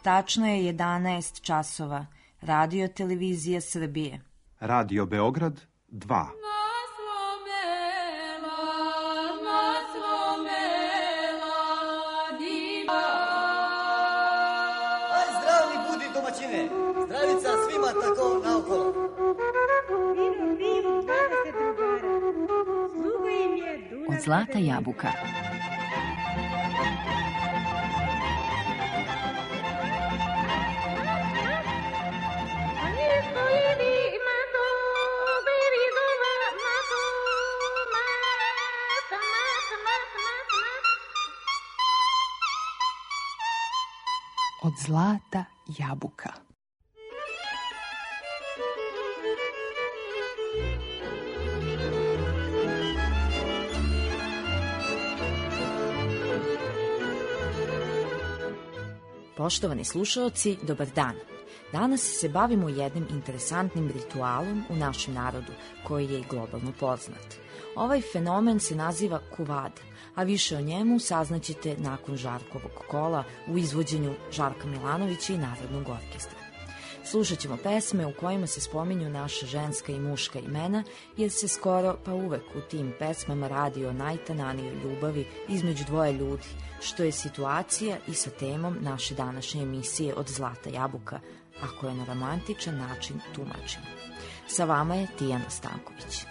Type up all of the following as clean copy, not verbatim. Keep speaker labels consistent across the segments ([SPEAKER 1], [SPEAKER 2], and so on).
[SPEAKER 1] Tačno je 11 časova. Radio Televizija Srbije.
[SPEAKER 2] Radio Beograd 2.
[SPEAKER 3] Zdravica svima tako naokolo.
[SPEAKER 4] Od Zlata jabuka. Od Zlata jabuka.
[SPEAKER 1] Poštovani slušaoci, dobar dan. Danas se bavimo jednim interesantnim ritualom u našem narodu, koji je i globalno poznat. Ovaj fenomen se naziva kuvada, a više o njemu saznaćete nakon Žarkovog kola u izvođenju Žarka Milanovića i Narodnog orkestra. Slušat ćemo pesme u kojima se spominju naša ženska i muška imena, jer se skoro pa uvek u tim pesmama radi o najtananijoj ljubavi između dvoje ljudi, što je situacija i sa temom naše današnje emisije Od Zlata jabuka, a koje na romantičan način tumačimo. Sa vama je Tijana Stanković.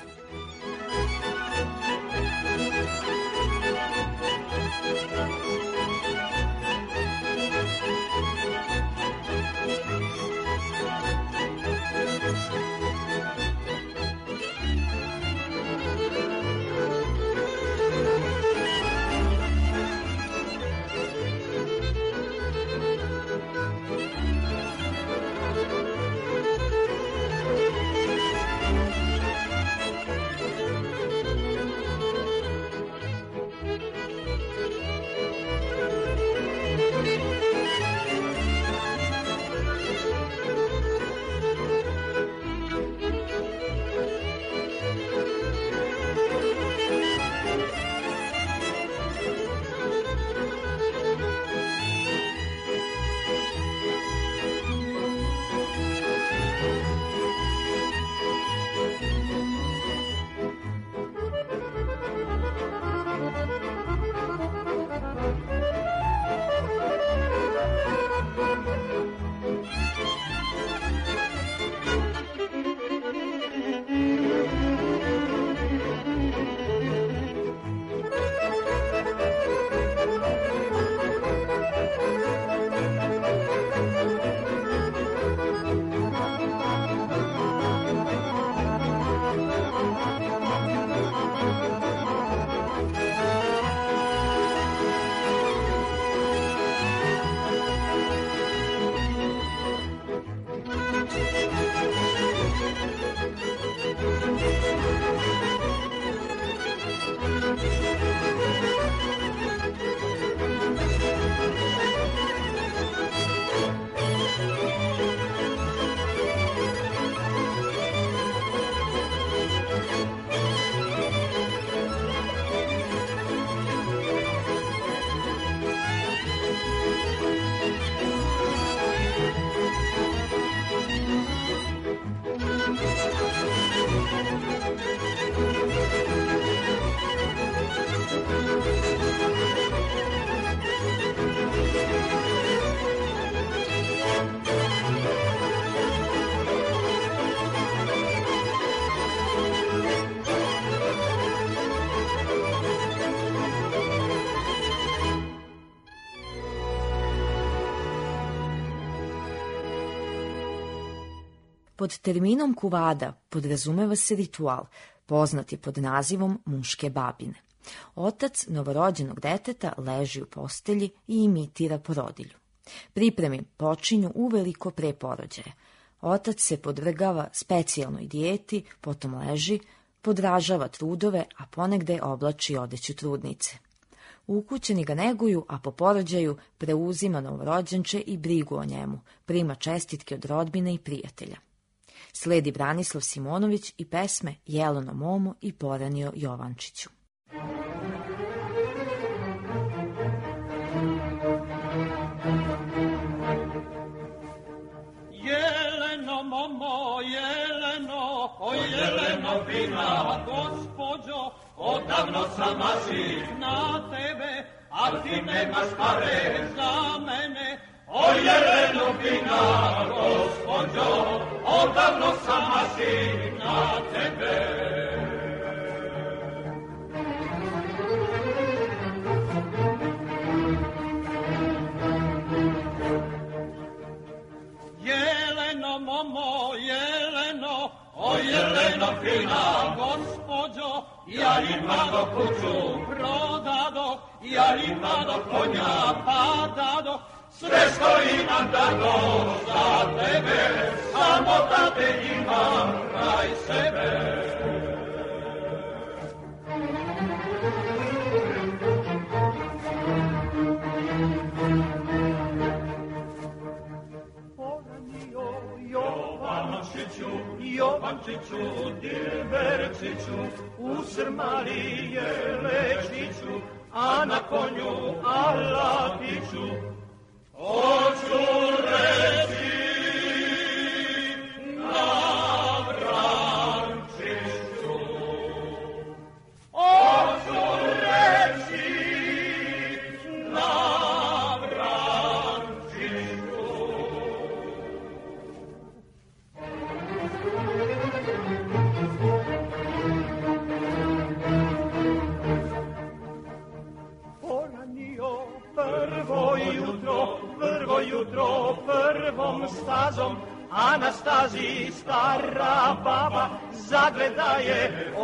[SPEAKER 1] Pod terminom kuvada podrazumeva se ritual, poznat je pod nazivom muške babine. Otac novorođenog deteta leži u postelji i imitira porodilju. Pripreme počinju uveliko pre porođaja. Otac se podvrgava specijalnoj dijeti, potom leži, podražava trudove, a ponegde oblači odeću trudnice. Ukućeni ga neguju, a po porođaju preuzima novorođenče i brigu o njemu, prima čestitke od rodbine i prijatelja. Sledi Branislav Simonović i pesme Jeleno Momo i Poranio Jovančiću.
[SPEAKER 5] momo, jeleno, o jeleno fina, gospođo, odavno sam maši na tebe, a ti nemaš pare za mene. O jeleno fina, gospođo, odavno sam maši na tebe. Jeleno, momo, jeleno, o jeleno fina, gospođo, ja imado kuću prodado, ja imado konja padado, sve što imam dado za tebe, samo da te imam kraj sebe. Jovančiću, Dilberčiću, u Srmali Jelečiću, a na konju Alatiću. Hoću reći na Vrančiću. Hoću reći na Vrančiću. Prvo jutro, prvom stazom, Anastaziji stara baba zagledaje,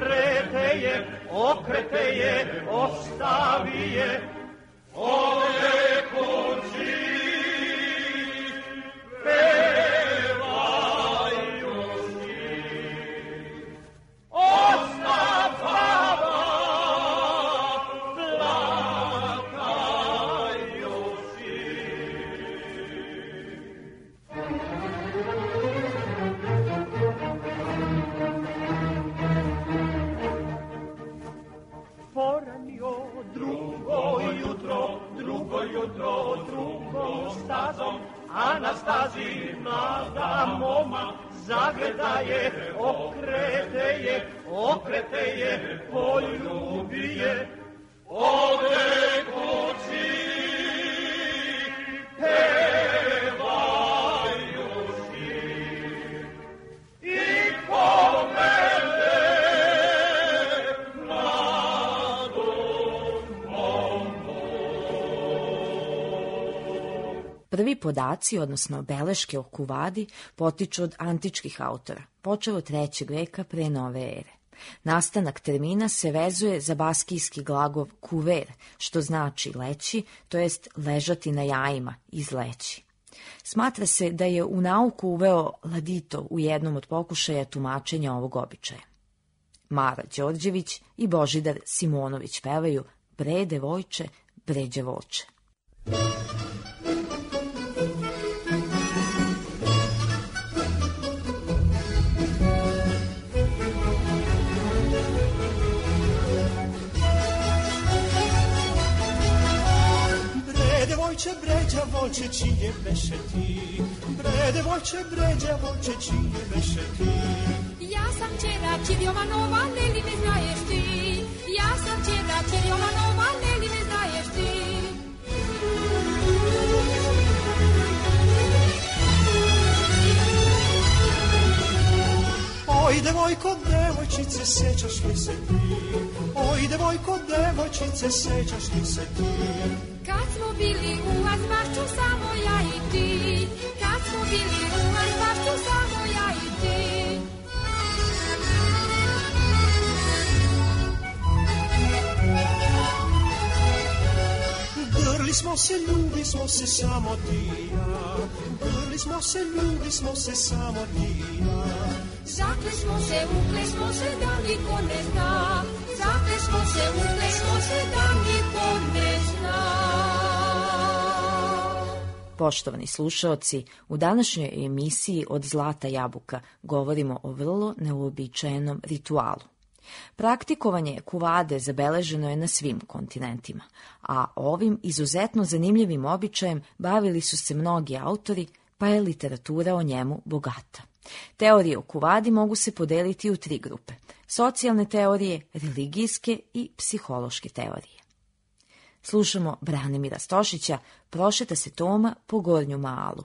[SPEAKER 5] okrete je, ostavi je, ode kući, pevajući, ostav baba. Drugom stazom, Anastaziji mlada moma zagledaje, okrete je, poljubi je, ode kući, pevajući i povede mladu momu.
[SPEAKER 1] Prvi podaci, odnosno beleške o kuvadi, potiču od antičkih autora, počeo od 3. veka pre nove ere. Nastanak termina se vezuje za baskijski glagol kuver, što znači leći, to jest ležati na jajima, izleći. Smatra se da je u nauku uveo Ladito u jednom od pokušaja tumačenja ovog običaja. Mara Đorđević i Božidar Simonović pevaju Bre devojče, bre đevoče.
[SPEAKER 6] Bre đavoče, čije beše ti? Bre devojče, bre đavoče, čije beše ti?
[SPEAKER 7] Ja sam čera Jovanova, ne li me znaješ ti? Ja sam čera Jovanova, ne li me znaješ ti?
[SPEAKER 6] Oj, devojko, devojčice, sećaš li se ti? Oj, devojko, devojčice, sećaš li se ti?
[SPEAKER 7] Kad smo bili u Azbašću, samo ja i ti. Kad smo bili u Azbašću, samo ja i ti.
[SPEAKER 6] Grli smo se, ljubi smo se, samo ti i ja. Grli smo se, ljubi smo se, samo ti i ja.
[SPEAKER 7] Zakle smo se, ukle smo se, da niko ne zna. Zakle smo se, ukle smo se, da niko ne zna.
[SPEAKER 1] Poštovani slušaoci, u današnjoj emisiji Od zlata jabuka govorimo o vrlo neuobičajenom ritualu. Praktikovanje kuvade zabeleženo je na svim kontinentima, a ovim izuzetno zanimljivim običajem bavili su se mnogi autori, pa je literatura o njemu bogata. Teorije o Kuvadi mogu se podeliti u 3 grupe: socijalne teorije, religijske i psihološke teorije. Slušamo Branimira Stošića, Prošeta se Toma po Gornjom Alu.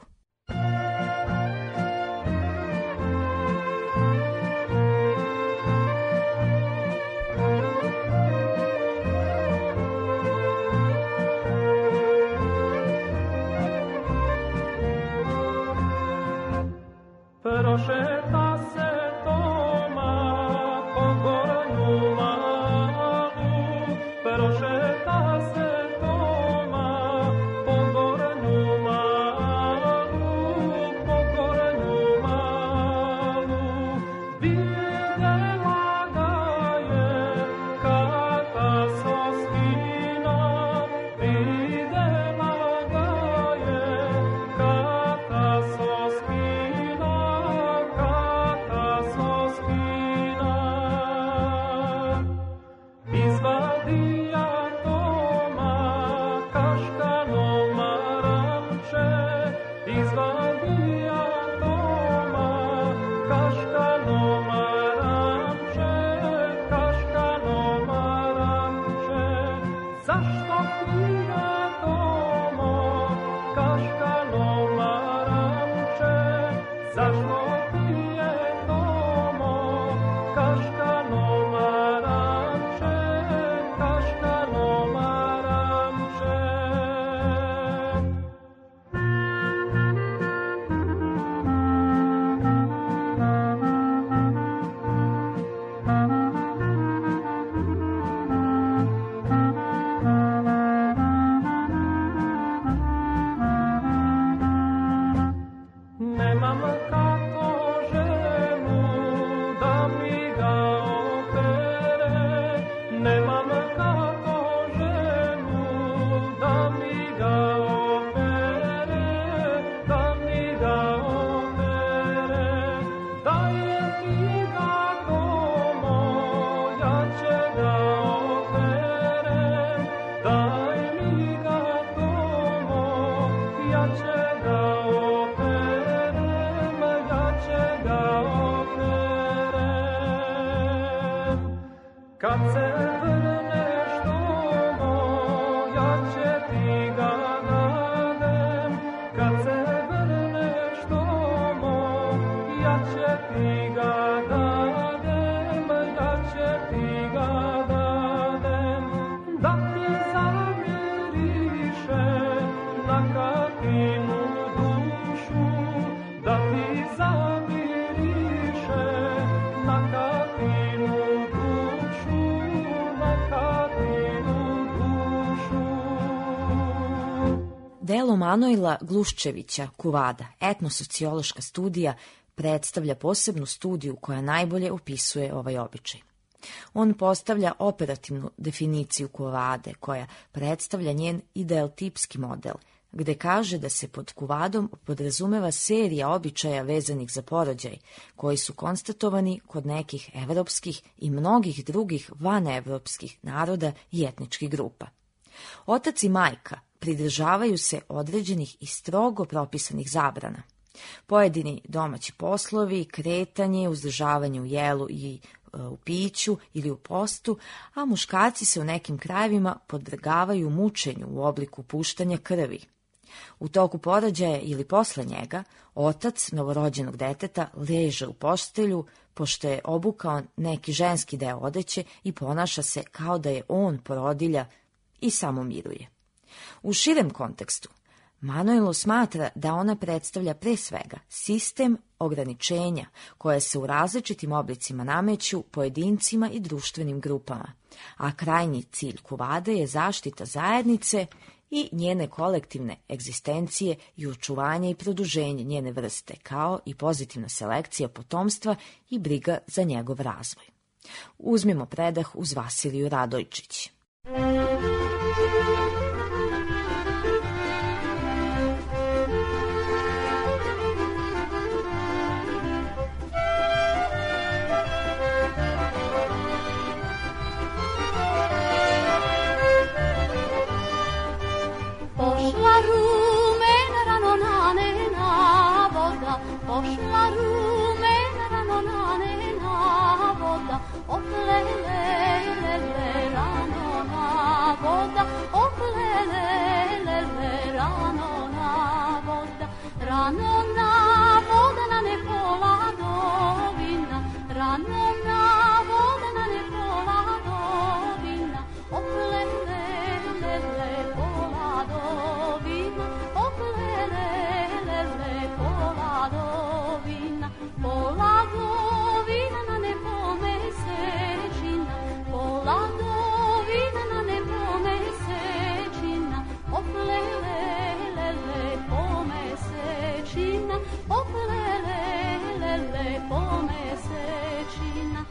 [SPEAKER 5] Prošeta se Toma po Gornju Malu, prošeta se Toma po Gornju Malu, po Gornju Malu. Videla ga je Kata Soskina, videla ga je Kata Soskina. Izvadija Toma kaškano maramče, izvadija Toma kaškano maramče, kaškano maramče. Zašto ti ja Tomo kaškano maramče, zašto ti je Tomo kaškano maramče, kaškano maramče. Nemam kako ženu da mi ga opere, nemam kako ženu da mi ga opere, da mi ga opere. Daj mi ga Tomo, ja će ga operem, daj mi ga Tomo, ja će ga operem, ja će ga operem. Kad se vrneš Tomo, ja će ti ga dadem, kad se vrneš Tomo, ja će ti ga dadem, ja će ti ga dadem. Da ti zamiriše na Katinu dušu, da ti zamiriše na Katinu dušu, na Katinu dušu.
[SPEAKER 1] Delo Manojla Gluščevića, Kuvada, etnosociološka studija, predstavlja posebnu studiju koja najbolje opisuje ovaj običaj. On postavlja operativnu definiciju Kuvade, koja predstavlja njen idealtipski model, gde kaže da se pod Kuvadom podrazumeva serija običaja vezanih za porođaj, koji su konstatovani kod nekih evropskih i mnogih drugih vanevropskih naroda i etničkih grupa. Otac i majka pridržavaju se određenih i strogo propisanih zabrana. Pojedini domaći poslovi, kretanje, uzdržavanje u jelu i u piću ili u postu, a muškarci se u nekim krajevima podvrgavaju mučenju u obliku puštanja krvi. U toku porođaja ili posle njega, otac novorođenog deteta leže u postelju, pošto je obukao neki ženski deo odeće i ponaša se kao da je on porodilja i samo miruje. U širem kontekstu, Manojlo smatra da ona predstavlja pre svega sistem ograničenja koje se u različitim oblicima nameću pojedincima i društvenim grupama, a krajnji cilj Kuvade je zaštita zajednice i njene kolektivne egzistencije i očuvanje i produženje njene vrste, kao i pozitivna selekcija potomstva i briga za njegov razvoj. Uzmimo predah uz Vasiliju Radojčić.
[SPEAKER 7] Pošla rumen rano nanena, Rano na vodena ne pola dovina, rano na vodena ne pola dovina, oplele lele pola dovina, oplele lele pola dovina, pola dovina na ne pomesečina, pola dovina na ne pomesečina, oplele lele pomesečina, oplele lele pomesečina.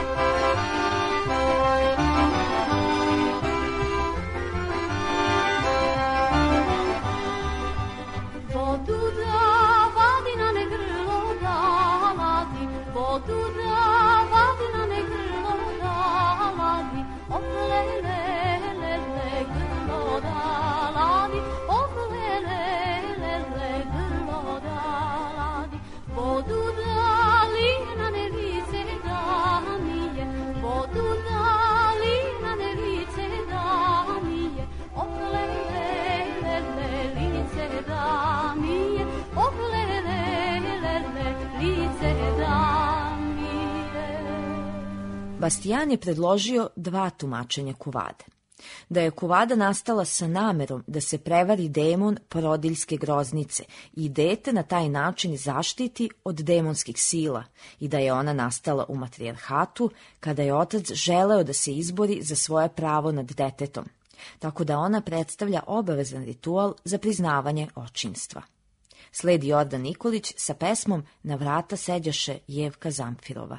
[SPEAKER 7] Vodu da vadi na ne grlo da ladi, vodu da vadi na ne grlo da ladi, oplele lele grlo da ladi, oplele lele grlo da ladi, vodu da lije na ne lice da mije, vodu da lije na ne lice da mije, oplele lele lice da mije, oplele lele lice da mije.
[SPEAKER 1] Bastian je predložio dva tumačenja kuvade. Da je kuvada nastala sa namerom da se prevari demon porodiljske groznice i dete na taj način zaštiti od demonskih sila i da je ona nastala u matrijarhatu kada je otac želeo da se izbori za svoje pravo nad detetom, tako da ona predstavlja obavezan ritual za priznavanje očinstva. Sledi Jordan Nikolić sa pesmom Na vrata seđaše Jevka Zamfirova.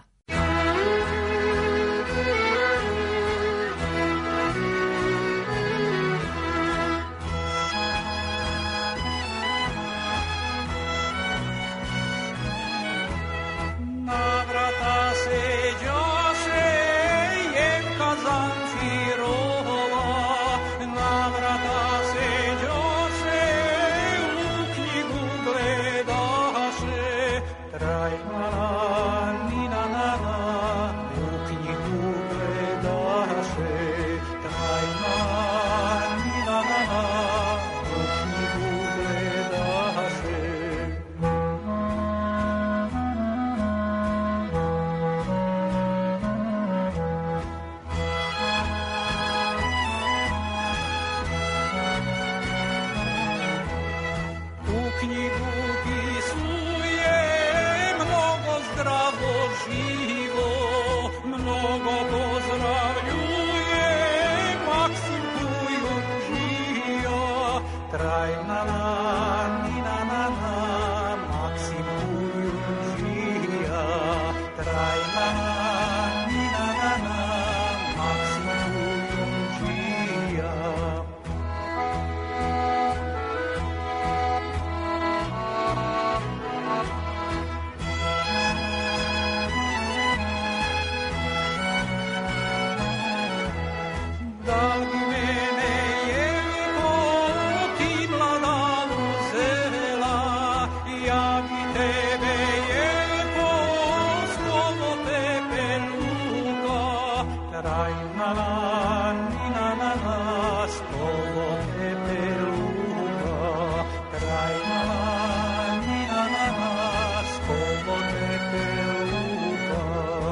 [SPEAKER 5] Na vrata seđaše Jevka Zamfirova, na vrata seđaše, u knjigu gledaše, trajna ni na na na, u knjigu gledaše, trajna ni na na na, u knjigu gledaše. U knjigu pisuje mnogo zdravo živo, mnogo pozdravljuje Maksim Kujundžija. Trajna ni na na na, Maksim Kujundžija. Trajna ni na na na, Maksim Kujundžija. Da li bi mene Jevko ti mlada uzela, ja bi tebe Jevko slovo pepeluka, trajna ni na na na, slovo pepeluka, trajna ni na na na, slovo pepeluka.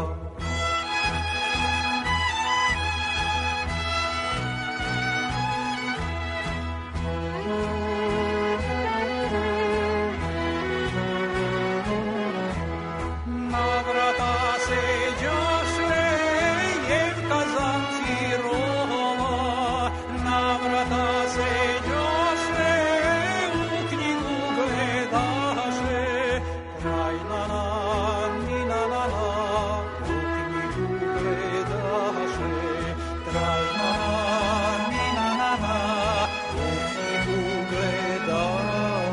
[SPEAKER 5] Na vrata seđaše Jevka Zamfirova, na vrata seđaše, u knjigu gledaše, trajna ni na na na, u knjigu gledaše, trajna ni na na na, u knjigu gledaše.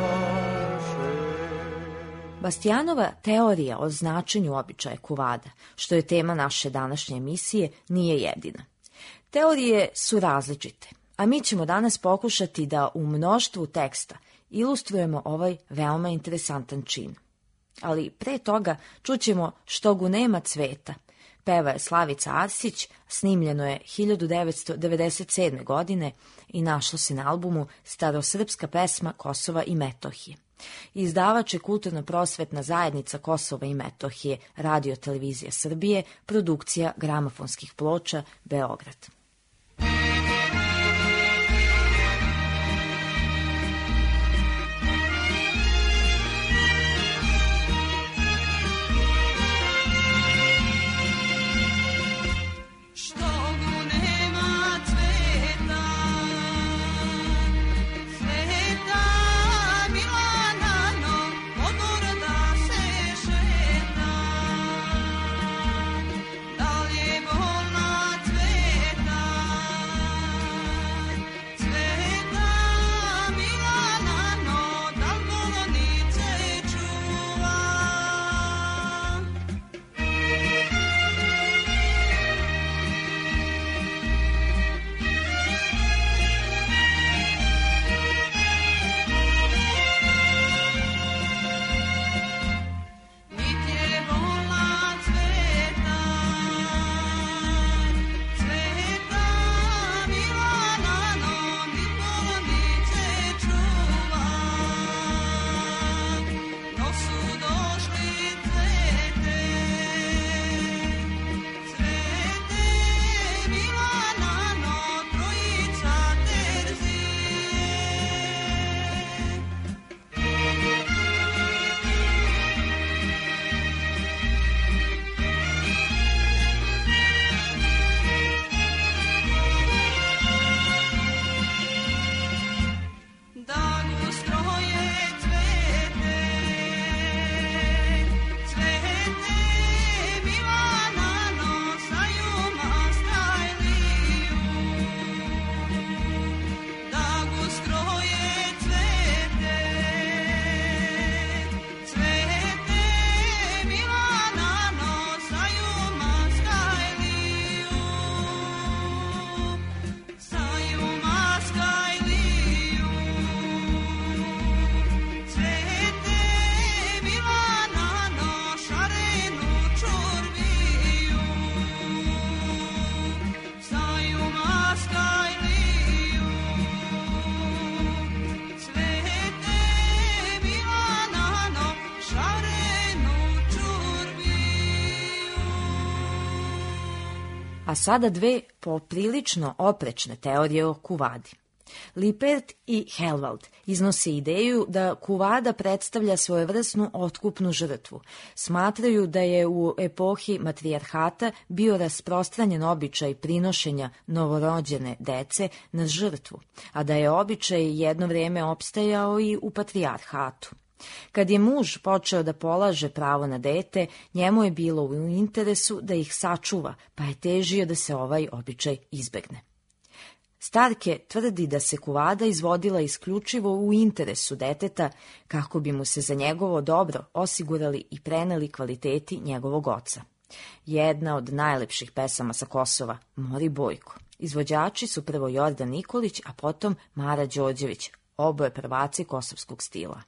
[SPEAKER 1] Bastianova teorija o značenju običaja kuvada, što je tema naše današnje emisije, nije jedina. Teorije su različite, a mi ćemo danas pokušati da u mnoštvu teksta ilustrujemo ovaj veoma interesantan čin. Ali pre toga čućemo Štogu nema cveta. Peva je Slavica Arsić, snimljeno je 1997. godine i našlo se na albumu Starosrpska pesma Kosova i Metohije. Izdavač je Kulturno-prosvetna zajednica Kosova i Metohije, Radio televizija Srbije, produkcija gramofonskih ploča, Beograd. A sada dve poprilično oprečne teorije o kuvadi. Lippert i Helwald iznose ideju da kuvada predstavlja svojevrsnu otkupnu žrtvu. Smatraju da je u epohi matrijarhata bio rasprostranjen običaj prinošenja novorođene dece na žrtvu, a da je običaj jedno vrijeme opstajao i u patrijarhatu. Kad je muž počeo da polaže pravo na dete, njemu je bilo u interesu da ih sačuva, pa je težio da se ovaj običaj izbegne. Starke tvrdi da se kuvada izvodila isključivo u interesu deteta kako bi mu se za njegovo dobro osigurali i preneli kvaliteti njegovog oca. Jedna od najlepših pesama sa Kosova, Mori Bojko. Izvođači su prvo Jordan Nikolić, a potom Mara Đorđević, oboje prvaci kosovskog stila.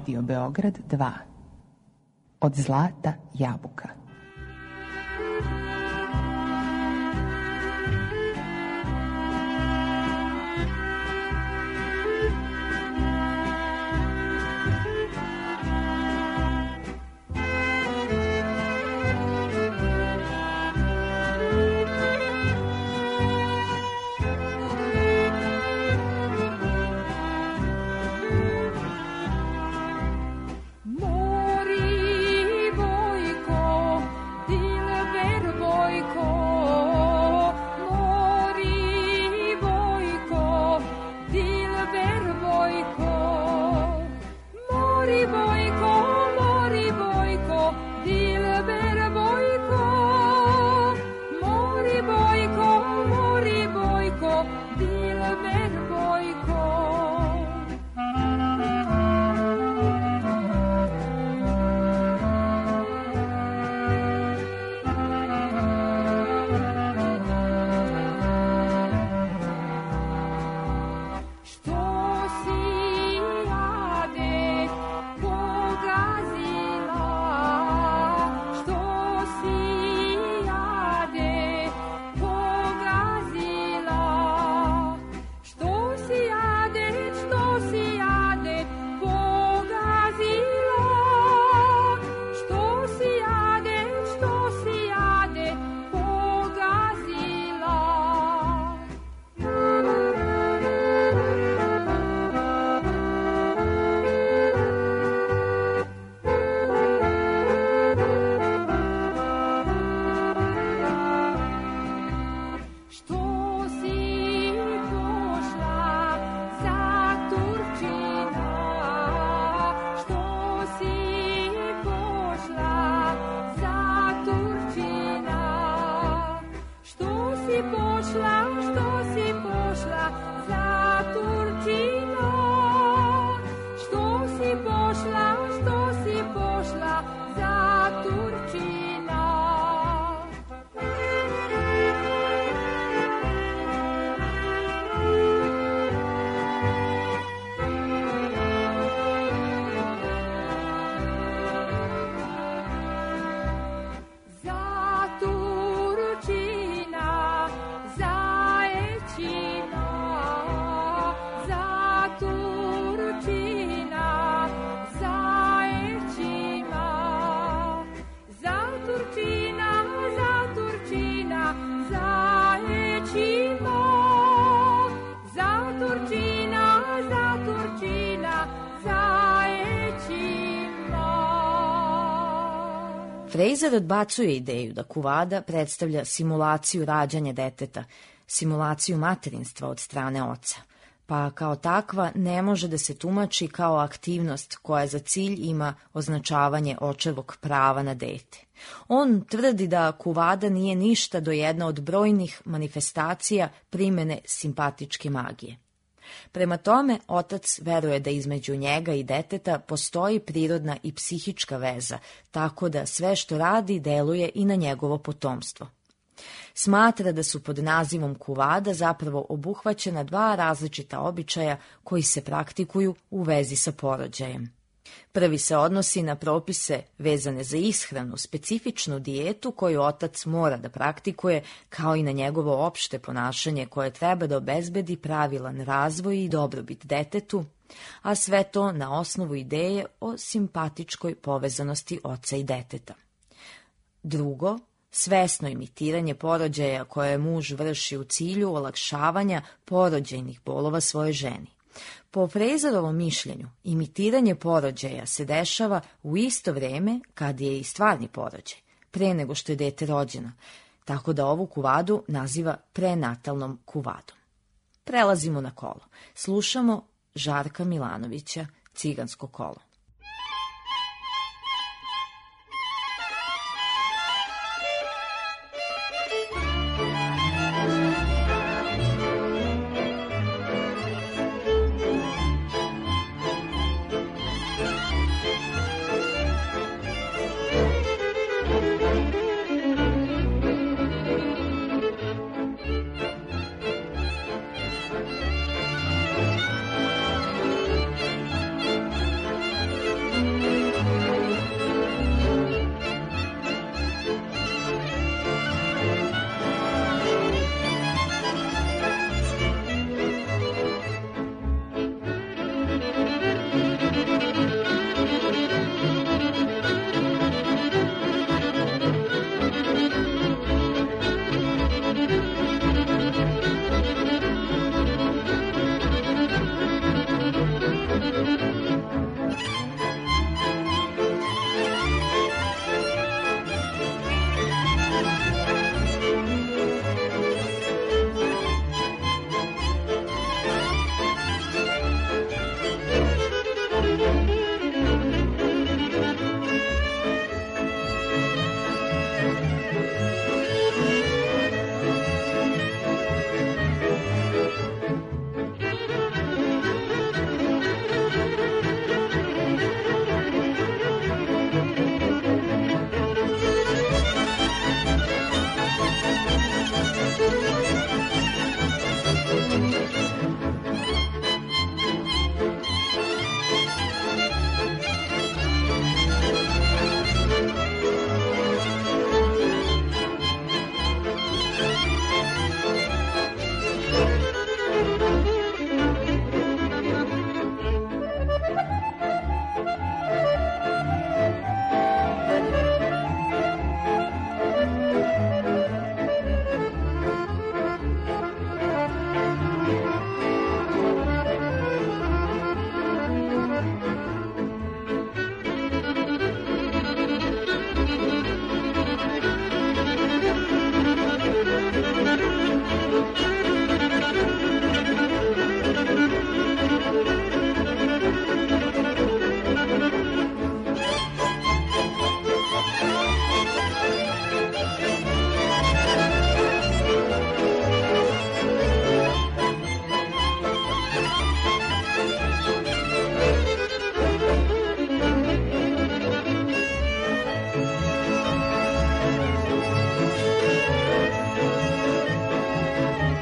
[SPEAKER 4] Radio Beograd 2. Od zlata jabuka.
[SPEAKER 1] Fraser odbacuje ideju da kuvada predstavlja simulaciju rađanja deteta, simulaciju materinstva od strane oca, pa kao takva ne može da se tumači kao aktivnost koja za cilj ima označavanje očevog prava na dete. On tvrdi da kuvada nije ništa do jedna od brojnih manifestacija primene simpatičke magije. Prema tome, otac veruje da između njega i deteta postoji prirodna i psihička veza, tako da sve što radi deluje i na njegovo potomstvo. Smatra da su pod nazivom kuvada zapravo obuhvaćena dva različita običaja koji se praktikuju u vezi sa porođajem. Prvi se odnosi na propise vezane za ishranu, specifičnu dijetu koju otac mora da praktikuje, kao i na njegovo opšte ponašanje koje treba da obezbedi pravilan razvoj i dobrobit detetu, a sve to na osnovu ideje o simpatičkoj povezanosti oca i deteta. Drugo, svesno imitiranje porođaja koje muž vrši u cilju olakšavanja porođajnih bolova svoje ženi. Po Fraserovom mišljenju, imitiranje porođaja se dešava u isto vreme kad je i stvarni porođaj, pre nego što je dete rođeno, tako da ovu kuvadu naziva prenatalnom kuvadom. Prelazimo na kolo. Slušamo Žarka Milanovića, Cigansko kolo.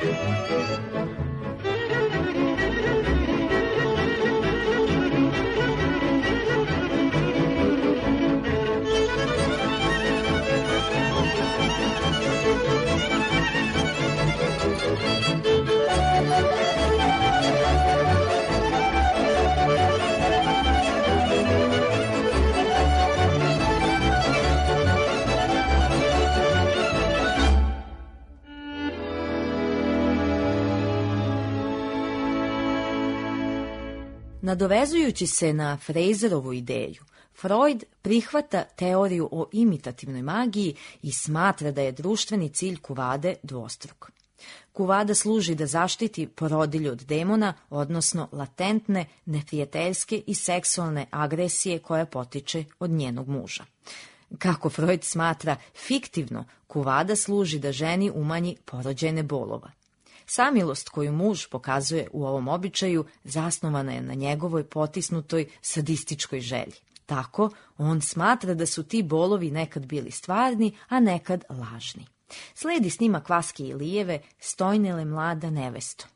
[SPEAKER 1] Nadovezujući se na Frazerovu ideju, Freud prihvata teoriju o imitativnoj magiji i smatra da je društveni cilj kuvade dvostruk. Kuvada služi da zaštiti porodilju od demona, odnosno latentne, neprijateljske i seksualne agresije koja potiče od njenog muža. Kako Freud smatra, fiktivno kuvada služi da ženi umanji porođajne bolova. Samilost koju muž pokazuje u ovom običaju zasnovana je na njegovoj potisnutoj sadističkoj želji. Tako, on smatra da su ti bolovi nekad bili stvarni, a nekad lažni. Sledi snimak Vaske Ilijeve Stojnele mlada nevesto.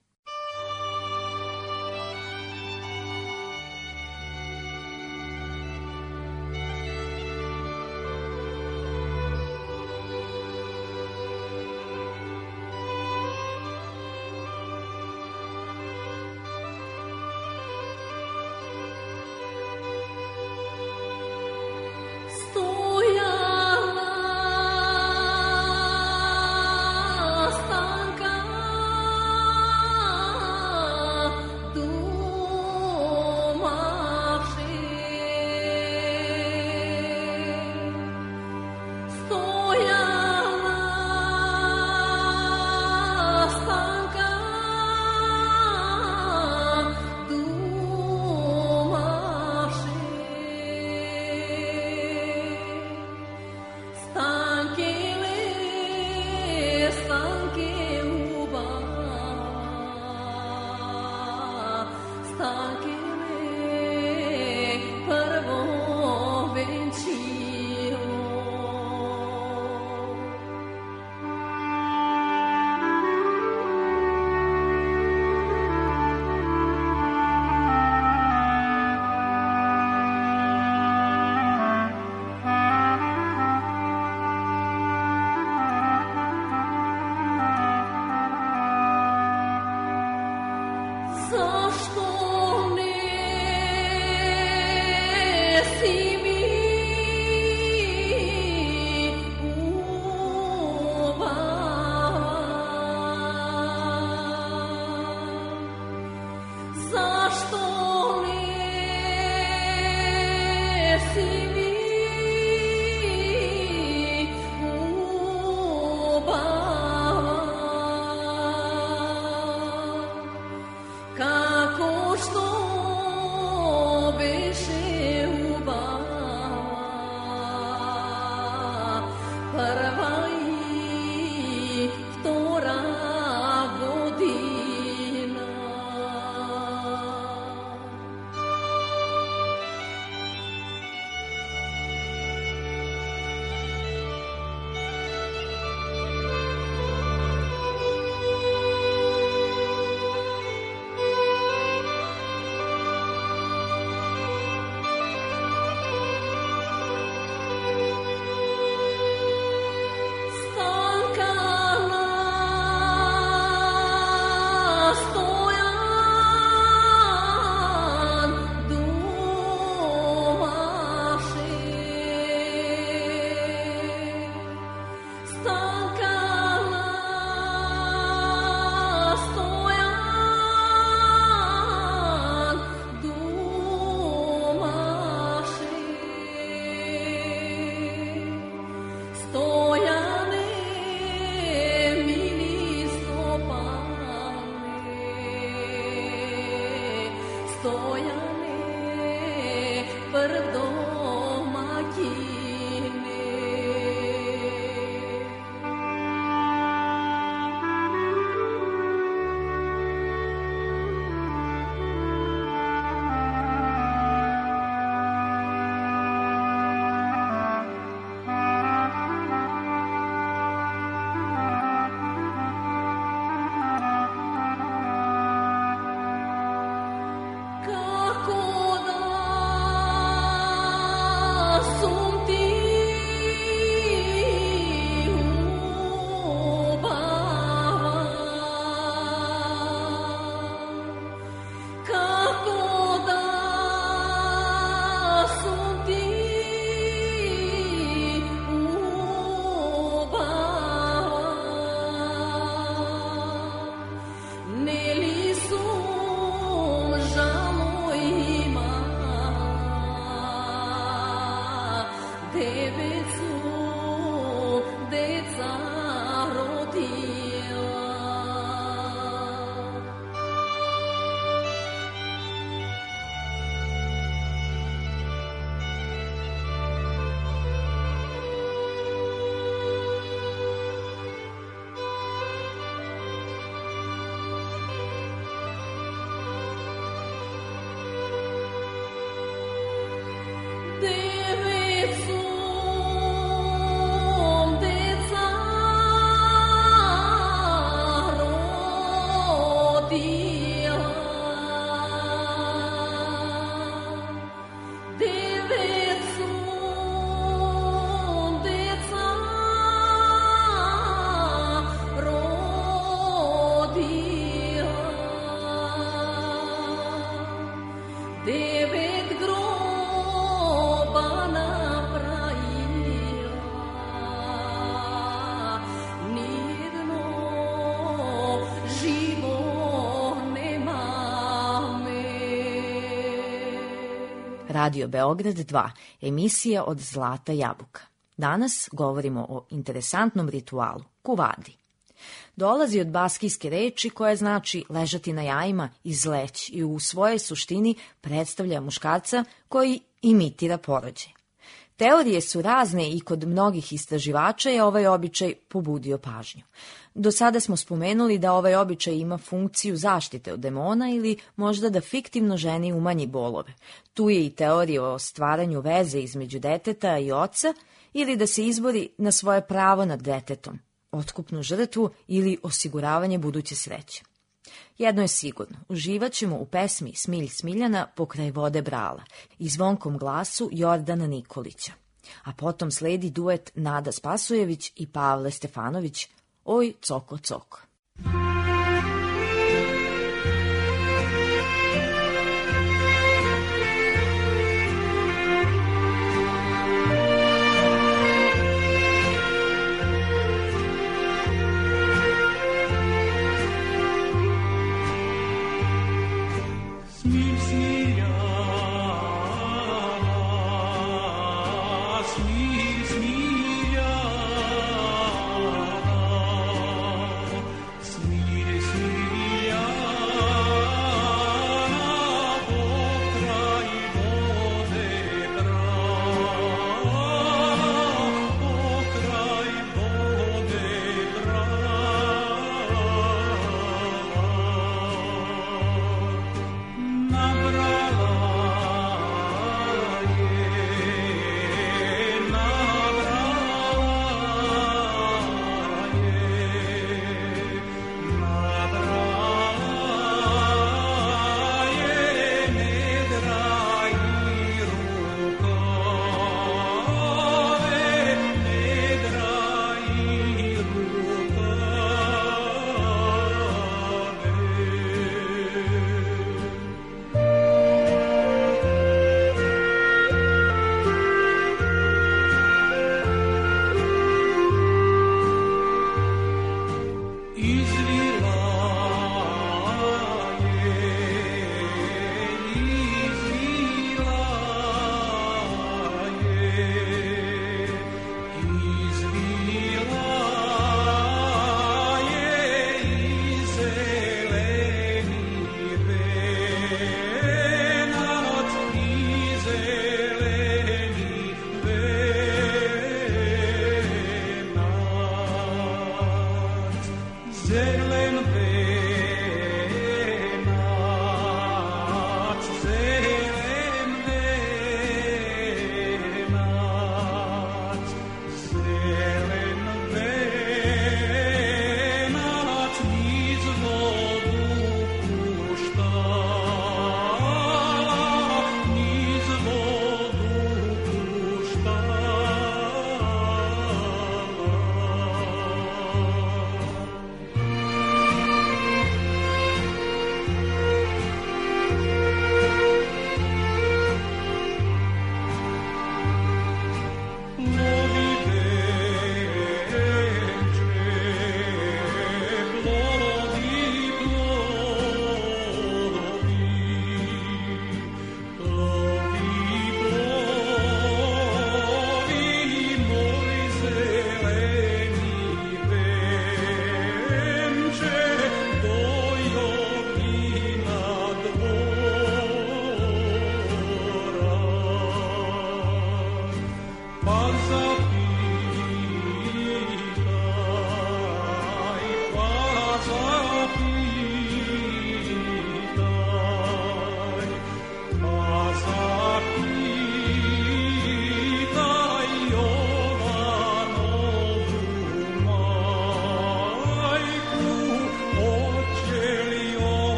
[SPEAKER 1] Radio Beograd 2, emisija od Zlata Jabuka. Danas govorimo o interesantnom ritualu, kuvadi. Dolazi od baskijske reči koja znači ležati na jajima, izleć i u svojoj suštini predstavlja muškarca koji imitira porođaj. Teorije su razne i kod mnogih istraživača je ovaj običaj pobudio pažnju. Do sada smo spomenuli da ovaj običaj ima funkciju zaštite od demona ili možda da fiktivno ženi umanji bolove. Tu je i teorija o stvaranju veze između deteta i oca ili da se izbori na svoje pravo nad detetom, otkupnu žrtvu ili osiguravanje buduće sreće. Jedno je sigurno, uživat ćemo u pesmi Smilj Smiljana pokraj vode brala i zvonkom glasu Jordana Nikolića. A potom sledi duet Nada Spasojević i Pavle Stefanović, Oj, coko, coko.
[SPEAKER 6] Smilj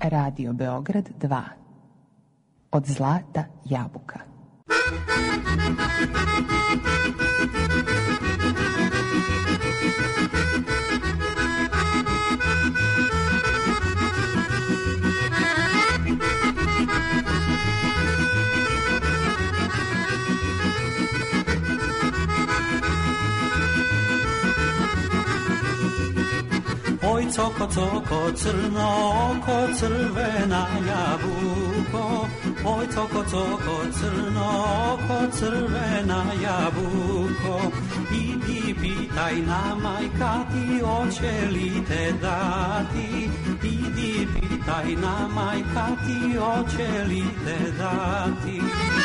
[SPEAKER 4] Radio Beograd 2. Od zlata jabuka.
[SPEAKER 5] Oj, coko, coko, crno oko, crvena jabuko. Oj, coko, coko, crno oko, crvena jabuko. Idi pitaj na majka ti, oće li te dati. Idi pitaj na majka ti, oće li te dati.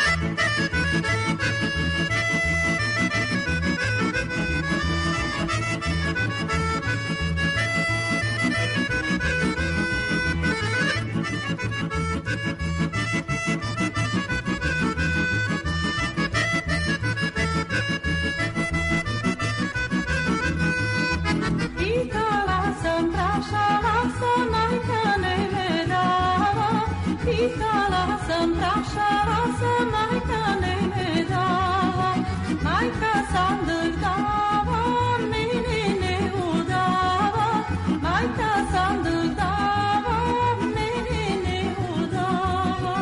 [SPEAKER 7] Pitala sam, prašala sam, majka ne dava, majka sandık dava, meni ne udava, majka sandık dava, meni ne udava.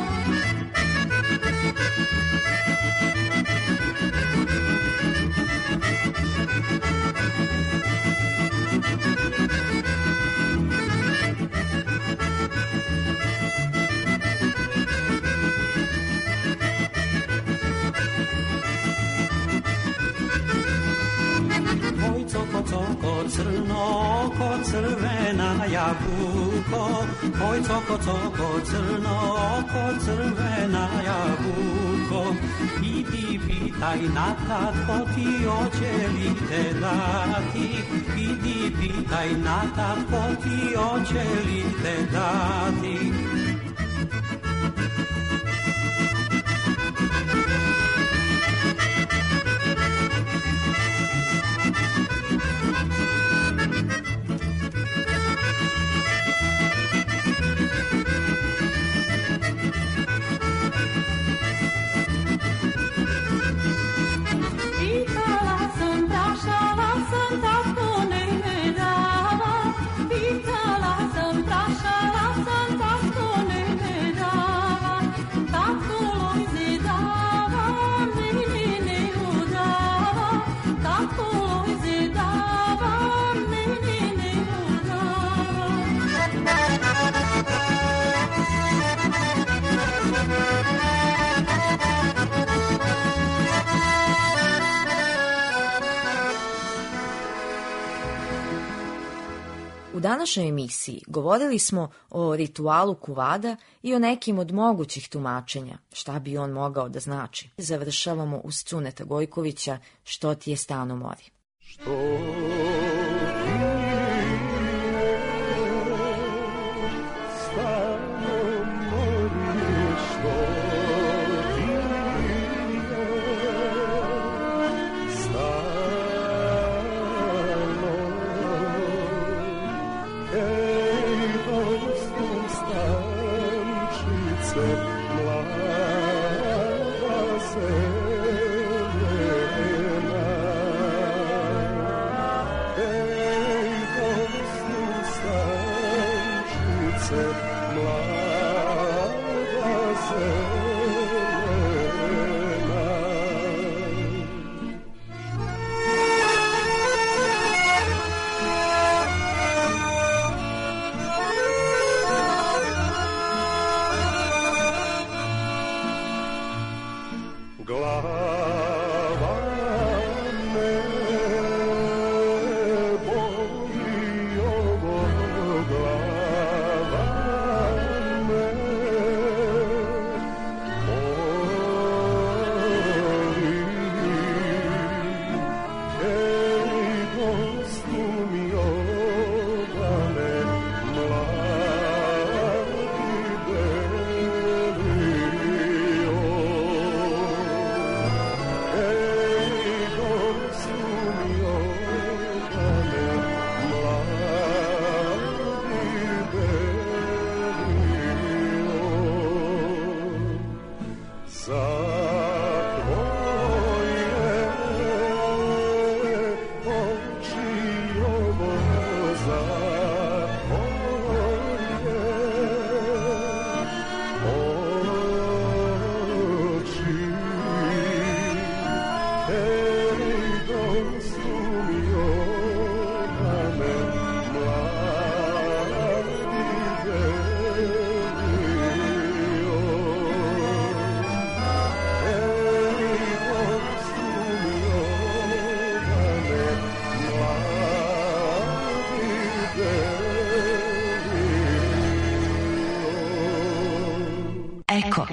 [SPEAKER 5] Coko, crno oko, crvena jabuko. Oj, coko, coko, crno oko, crvena jabuko. Idi pitaj na tatko ti, oće li te dati. Idi pitaj na tatko ti, oće li te dati.
[SPEAKER 1] U današnjoj emisiji govorili smo o ritualu kuvada i o nekim od mogućih tumačenja, šta bi on mogao da znači. Završavamo uz Cuneta Gojkovića, Što ti je stano mori.
[SPEAKER 6] Što Hey
[SPEAKER 1] Eko.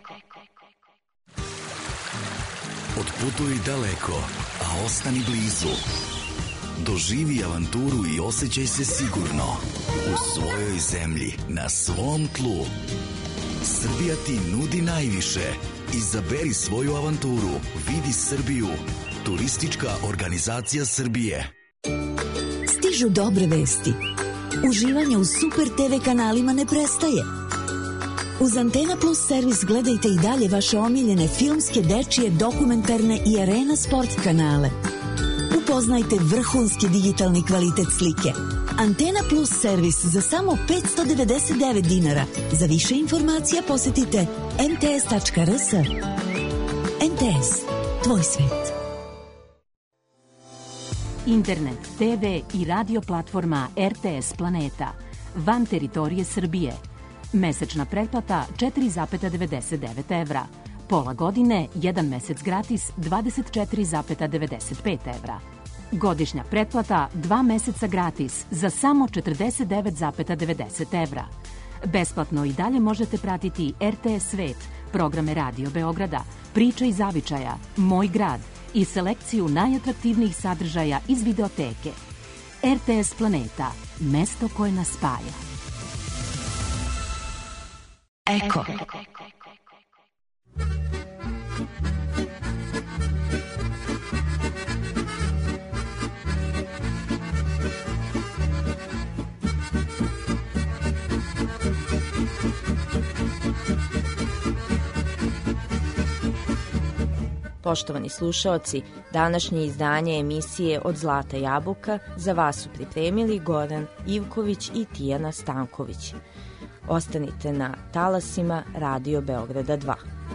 [SPEAKER 8] Otputuj daleko, a ostani blizu. Doživi avanturu i osjećaj se sigurno u svojoj zemlji, na svom tlu. Srbija ti nudi najviše. Izaberi svoju avanturu. Vidi Srbiju. Turistička organizacija Srbije.
[SPEAKER 9] Stižu dobre vesti. Uživanje u Super TV kanalima ne prestaje. Uz Antena Plus servis gledajte i dalje vaše omiljene filmske, dečije, dokumentarne i arena sport kanale. Upoznajte vrhunski digitalni kvalitet slike. Antena Plus servis za samo 599 dinara. Za više informacija posjetite mts.rs. MTS. Tvoj svet.
[SPEAKER 10] Internet, TV i radio platforma RTS Planeta. Van teritorije Srbije. Mesečna pretplata 4,99 evra. Pola godine, 1 mesec gratis 24,95 evra. Godišnja pretplata 2 meseca gratis za samo 49,90 evra. Besplatno i dalje možete pratiti RTS Svet, programe Radio Beograda, Priče iz zavičaja, Moj grad i selekciju najatraktivnijih sadržaja iz videoteke. RTS Planeta, mesto koje nas spaja.
[SPEAKER 1] Eko. Poštovani slušaoci, današnje izdanje emisije Od Zlata jabuka za vas su pripremili Goran Ivković i Tijana Stanković. Ostanite na talasima Radio Beograda 2.